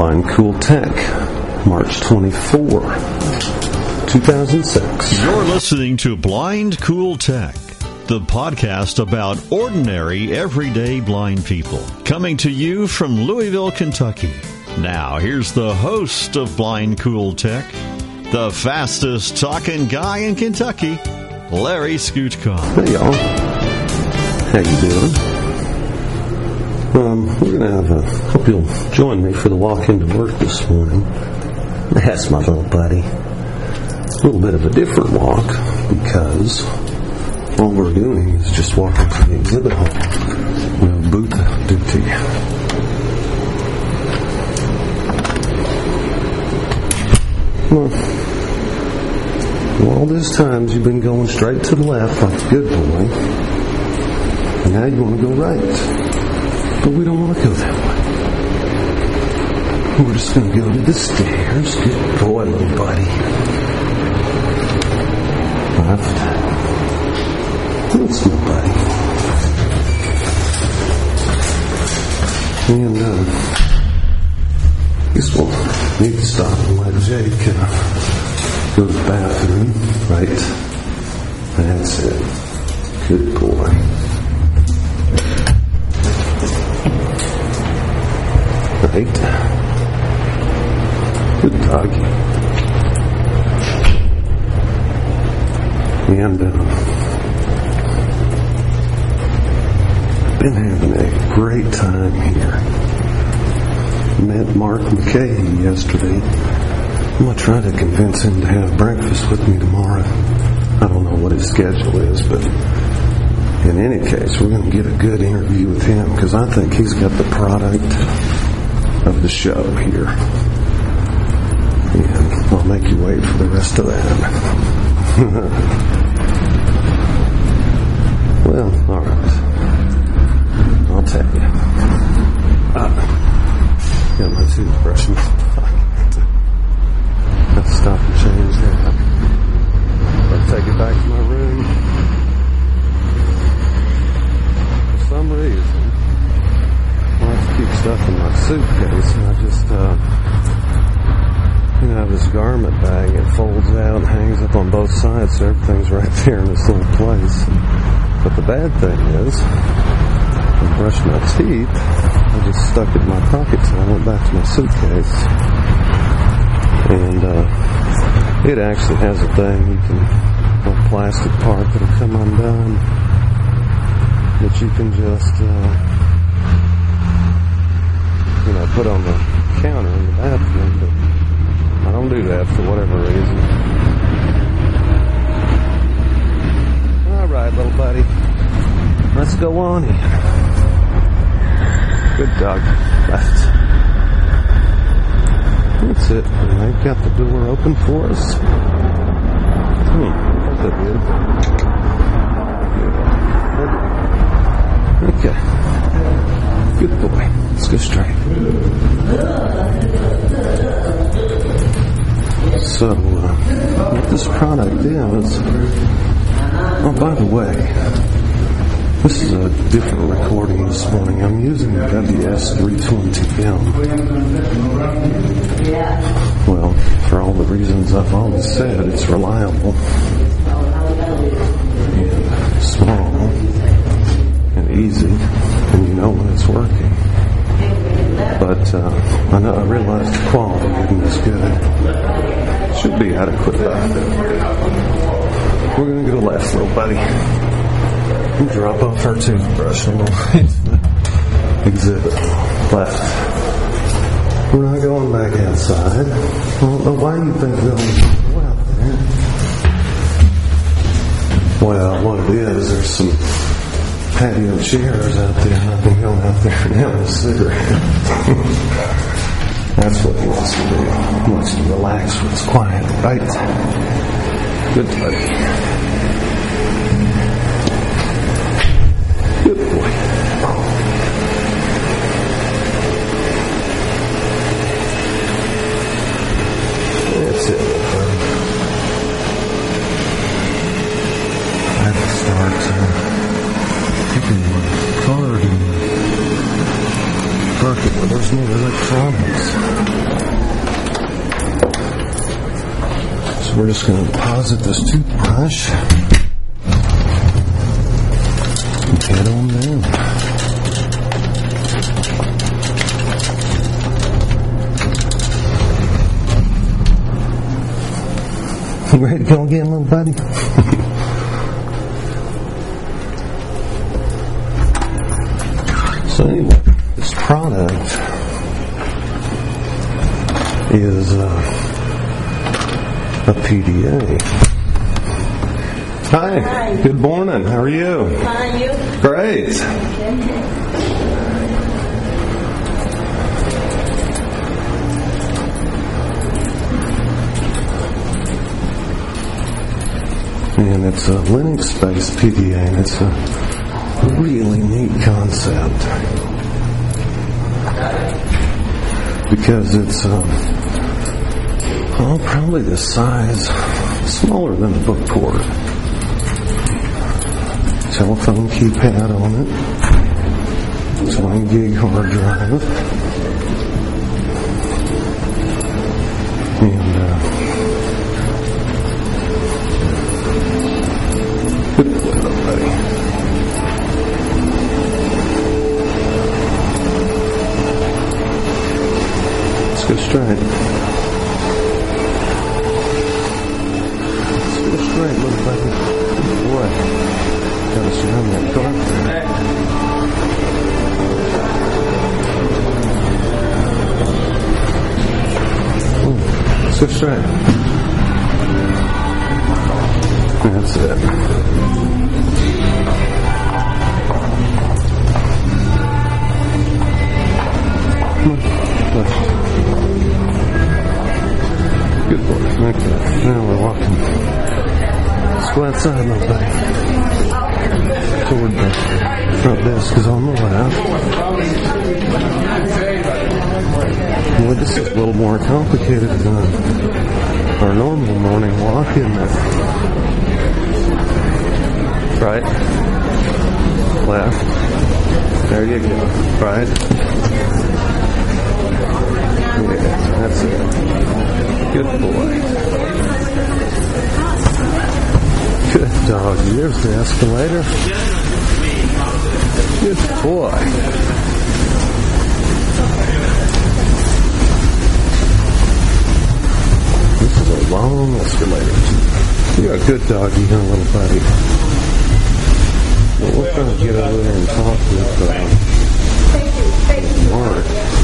Blind Cool Tech, March 24, 2006. You're listening to Blind Cool Tech, the podcast about ordinary, everyday blind people. Coming to you from Louisville, Kentucky. Now, here's the host of Blind Cool Tech, the fastest talking guy in Kentucky, Larry Skutko. Hey, y'all. How you doing? We're going to hope you'll join me for the walk into work this morning. That's my little buddy. A little bit of a different walk because all we're doing is just walking to the exhibit hall. We have booth duty. Well, all this time you've been going straight to the left like a good boy. And now you want to go right. But we don't want to go that way. We're just going to go to the stairs. Good boy, little buddy. Left. That's my buddy. And, I guess we'll need to stop and let Jake go to the bathroom. Right. That's it. Good boy. Right. Good doggy. And been having a great time here. Met Mark McKay yesterday. I'm going to try to convince him to have breakfast with me tomorrow. I don't know what his schedule is, but in any case, we're going to get a good interview with him because I think he's got the product of the show here. And I'll make you wait for the rest of that. Well, alright. I'll tell you. Got my toothbrush in my pocket. Let's stop and change that. I'll take it back to my room. For some reason, I like to keep stuff in my suitcase, and I just, have this garment bag. It folds out and hangs up on both sides, so everything's right there in this little place. But the bad thing is, I brushed my teeth, I just stuck it in my pocket, so I went back to my suitcase. And, it actually has a thing, a plastic part that'll come undone, that you can just, put on the counter in the bathroom, but I don't do that for whatever reason. Alright, little buddy. Let's go on in. Good dog. Left. That's it. And they've got the door open for us. That's good. Okay. Good boy. Let's go straight. So, what this product is... Oh, by the way, this is a different recording this morning. I'm using the WS320M. Well, for all the reasons I've always said, it's reliable. And small. And easy. And you know when it's working. But I realize the quality isn't as good. Should be adequate back there. We're going to go left, little buddy. And drop off our toothbrush and we'll exhibit. Left. We're not going back outside. I don't know why you think we're going to go out there. Well, what it is, there's some patio chairs out there, and I've been going out there and having a cigarette. That's what he wants to do. He wants to relax when it's quiet, right? Good buddy. Good boy. That's it, buddy. I have to start taking my card and park it where there's no electronics. we're just going to deposit this toothbrush and head on down. You ready to go again, little buddy? So anyway, this product is a PDA. Hi, good morning. How are you? Fine, you? Great. And it's a Linux-based PDA, and it's a really neat concept because it's probably the size, smaller than a book port. Telephone keypad on it. It's 1 gig hard drive. And good boy, buddy. Let's go straight. Let's go straight, little buddy. Good boy. Gotta surround that car. Let's go straight. That's it. Good boy. Okay. Now we're walking. Let's go outside, little buddy. Toward the front desk is on the left. Boy, this is a little more complicated than our normal morning walk, isn't it? Right? Left. There you go. Right? Yeah, that's it. Good boy. Good dog. Here's the escalator. Good boy. This is a long escalator. You're a good doggy, huh, little buddy? Well, we're trying to get over there and talk with Mark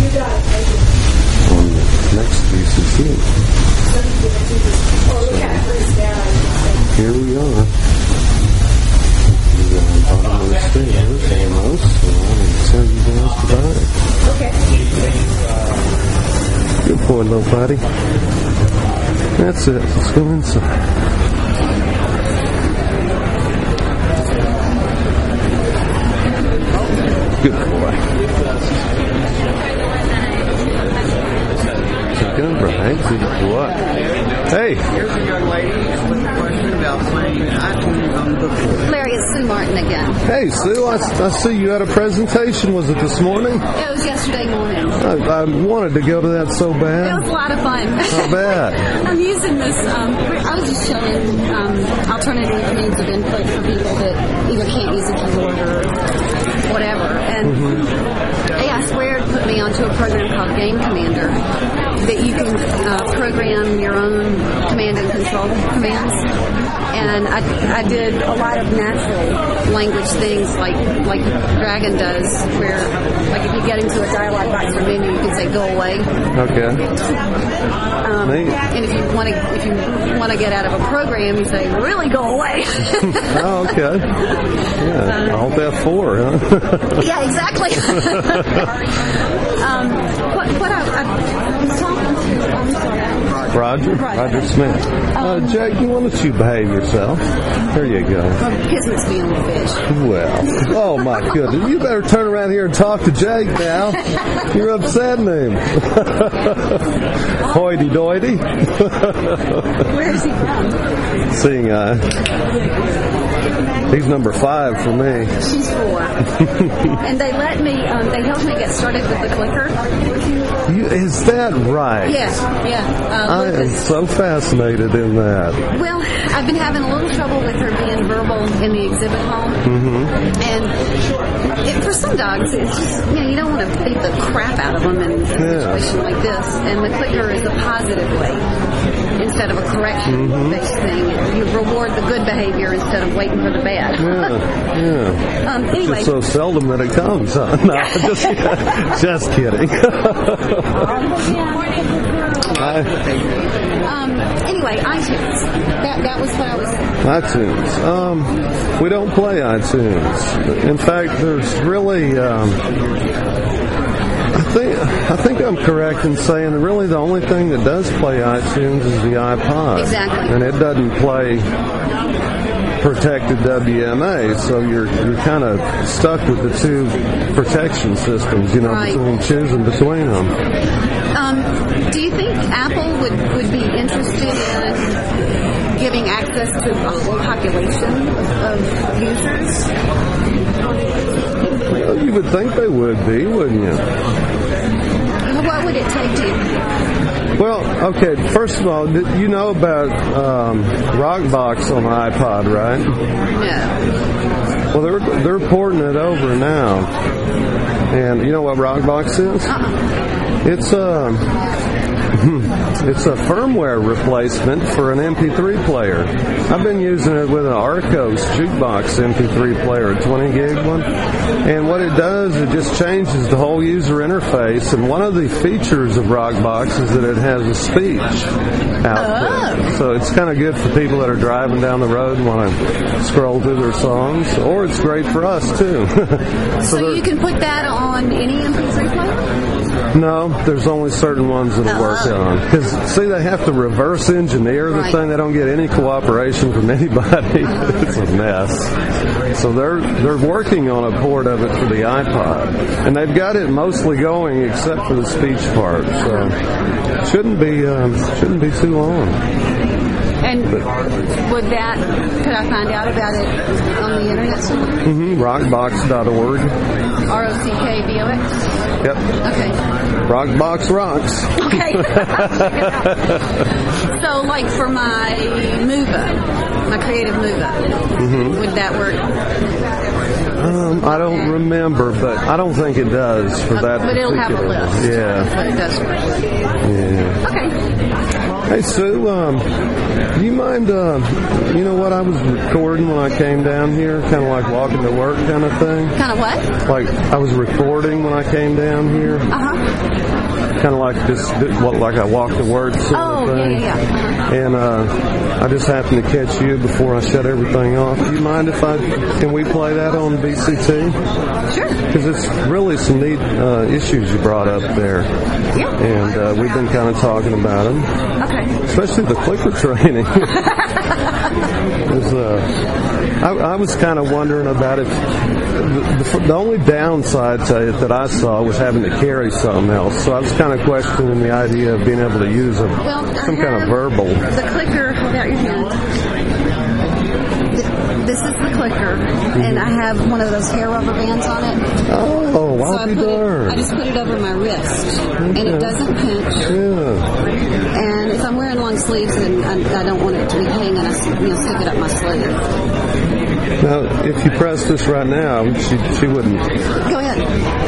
on the next VCC. So, here we are. We're on the bottom of the stairs almost, so I'm going to tell you guys goodbye. Okay. Good boy, little buddy. That's it. Let's go inside. Good boy. Good boy. Hey. Here's a young lady with a question about playing iTunes on the book. Larry, it's Sue Martin again. Hey, Sue, I see you had a presentation. Was it this morning? It was yesterday morning. I wanted to go to that so It bad. was a lot of fun. How bad? I'm using this, I was just showing alternative means of input for people that either can't use a keyboard or whatever. And AI Squared put me onto a program called Game Commander that you can program your own command and control commands. And I did a lot of natural language things like Dragon does, where like if you get into a dialog box or menu, you can say go away. Okay. And if you want to get out of a program, you say really go away. Oh, okay. Yeah, Alt F4, huh? Yeah, exactly. What I was talking to, I'm sorry. Roger Smith. Jake, why don't you behave yourself? There you go. Kismet's being a fish. Well, oh my goodness. You better turn around here and talk to Jake now. You're upsetting him. Hoity-doity. Where is he from? Seeing eye. He's number 5 for me. She's 4. And they let me, they helped me get started with the clicker. Is that right? Yeah. I am so fascinated in that. Well, I've been having a little trouble with her being verbal in the exhibit home. And for some dogs, it's just, you don't want to beat the crap out of them in a situation like this. And the clicker is a positive way instead of a correction-based thing. You reward the good behavior instead of waiting for the bad. Anyway. It's so seldom that it comes, huh? No, just kidding. Anyway, iTunes. That was what I was saying. iTunes. We don't play iTunes. In fact, there's really... I think I'm correct in saying that really the only thing that does play iTunes is the iPod. Exactly. And it doesn't play protected WMA, so you're kind of stuck with the two protection systems, between choosing between them. Do you think Apple would be interested in giving access to a whole population of users? Well, you would think they would be, wouldn't you? What would it take to? Well, okay, first of all, you know about Rockbox on the iPod, right? No. Well, they're porting it over now. And you know what Rockbox is? It's a firmware replacement for an MP3 player. I've been using it with an Arcos jukebox MP3 player, a 20 gig one. And what it does, it just changes the whole user interface. And one of the features of Rockbox is that it has a speech output. So it's kind of good for people that are driving down the road and want to scroll through their songs. Or it's great for us, too. So you can put that on any MP3 player? No, there's only certain ones that'll work on. Because, see, they have to reverse engineer the thing. They don't get any cooperation from anybody. It's a mess. So they're working on a port of it for the iPod. And they've got it mostly going except for the speech part. So it shouldn't be too long. And could I find out about it on the internet somewhere? Rockbox.org. ROCKBOX? Yep. Okay. Rockbox rocks. Okay. So, like for my my creative Movo, would that work? I don't remember, but I don't think it does for that. But it'll have a list. Yeah. But it does work. Yeah. Okay. Hey, Sue, do you mind, what I was recording when I came down here? Kind of like walking to work kind of thing? Kind of what? Like, I was recording when I came down here. Kind of like like I walk to work sort of thing. Yeah. And I just happened to catch you before I shut everything off. Do you mind can we play that on VCT? Sure. Because it's really some neat issues you brought up there. Yeah. And we've been kind of talking about them. Okay. Especially the clicker training. I was kind of wondering about it. The only downside to it that I saw was having to carry something else. So I was kind of questioning the idea of being able to use some kind of verbal. The clicker, hold out your hand. This is the clicker, and I have one of those hair rubber bands on it. Oh, wow. So I just put it over my wrist, and it doesn't pinch. Yeah. And if I'm wearing long sleeves and I don't want it to be hanging, I stick it up my sleeve. Now, if you press this right now, she wouldn't. Go ahead.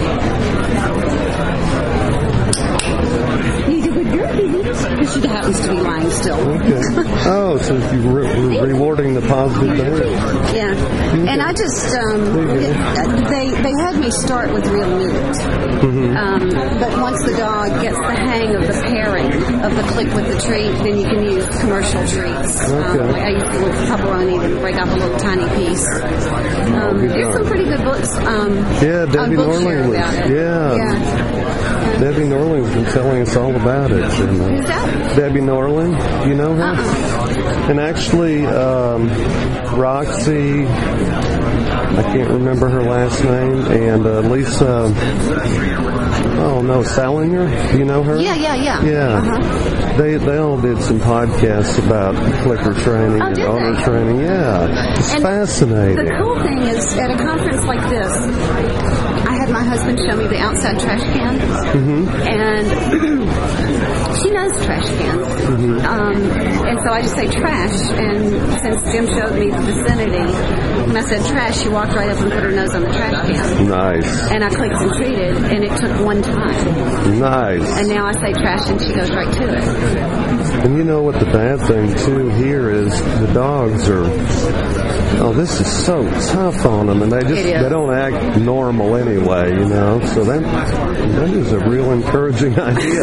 She happens to be lying still. Okay. Oh, so you're rewarding the positive behavior. Yeah. Okay. And I just, they had me start with real news. But once the dog gets the hang of the pairing of the click with the treat, then you can use commercial treats. Okay. I use the little pepperoni to break up a little tiny piece. There's some pretty good books Debbie Norling was. Yeah. Debbie Norling's been telling us all about it. Who's that? Debbie Norling. You know her? And actually, Roxy, I can't remember her last name, and Lisa Oh, no, Salinger? Do you know her? Yeah. Yeah. Uh-huh. They all did some podcasts about clicker training and did owner they? training. Yeah. It's And fascinating. The cool thing is, at a conference like this, I had my husband show me the outside trash can, and she knows trash cans. And so I just say trash, and since Jim showed me the vicinity, when I said trash, she walked right up and put her nose on the trash can. Nice. And I clicked and treated, and it took one time. Nice. And now I say trash, and she goes right to it. And you know what the bad thing, too, here is the dogs are, this is so tough on them, and they don't act normal anyway, you know, so that is a real encouraging idea.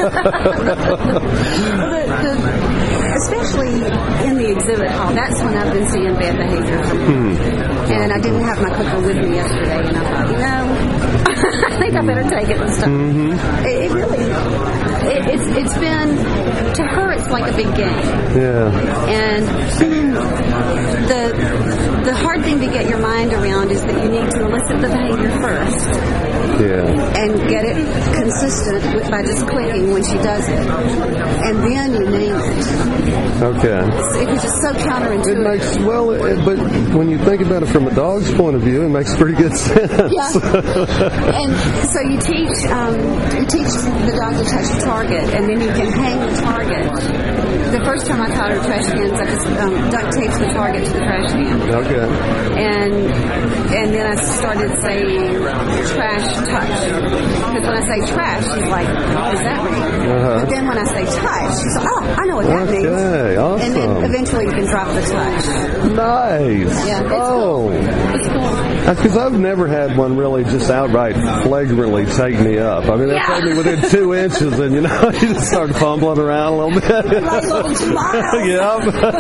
Especially in the exhibit hall, that's when I've been seeing bad behavior from them. And I didn't have my clicker with me yesterday, and I thought, I think I better take it this time. It really, it's been, to her, it's like a big game. Yeah. And the hard thing to get your mind around is that you need to elicit the behavior first. Yeah. And get it consistent by just clicking when she does it. And then you name it. Okay. It was just so counterintuitive. It makes, but when you think about it from a dog's point of view, it makes pretty good sense. Yeah. And so you teach the dog to touch the target, and then you can hang the target. The first time I taught her trash cans, I just duct taped the target to the trash can. Okay. And then I started saying trash touch. Because when I say trash, she's like, what does that mean? But then when I say touch, she's like, I know what that means. Okay, awesome. And then eventually you can drop the touch. Nice. Yeah, it's cool. It's cool. Because I've never had one really just outright flagrantly take me up. I mean, they take me within 2 inches, and you just start fumbling around a little bit. Like little smiles. Yep.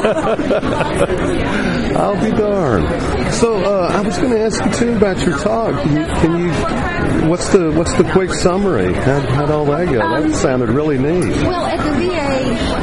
I'll be darned. So I was going to ask you too about your talk. Can you? What's the quick summary? How'd all that go? That sounded really neat. Well, at the VA,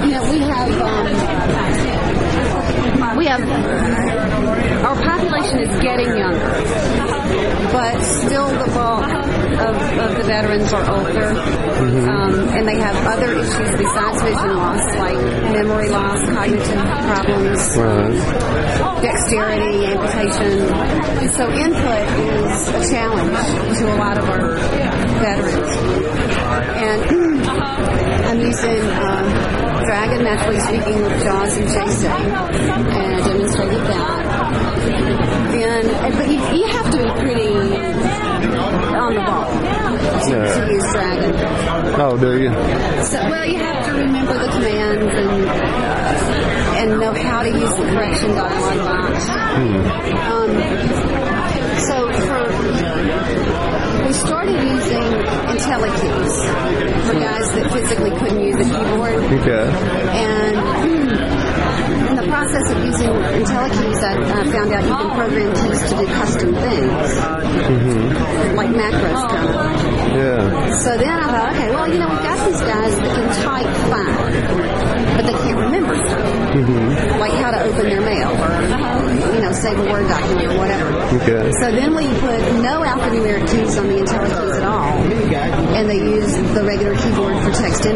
we have our population is getting younger, but still the bulk of the veterans are older, and they have other issues besides vision loss, like memory loss, cognitive problems, dexterity, amputation. So input is a challenge to a lot of our veterans. And I'm using Dragon, naturally speaking, with JAWS and JSA, and I demonstrated that. But you have to be pretty on the ball to use Dragon. Oh, do you? So, you have to remember the commands and know how to use the correction dialog box. We started using IntelliKeys for guys that physically couldn't use a keyboard. Okay. And in the process of using IntelliKeys, I found out you can program keys to do custom things, like macros kind of. Yeah. So then I thought, okay, we've got these guys that can type fine, but they can't remember stuff, like how to open their mail or save a Word document or whatever. Okay. So then we put no alphanumeric keys on the IntelliKeys at all, and they use the regular keyboard for text input.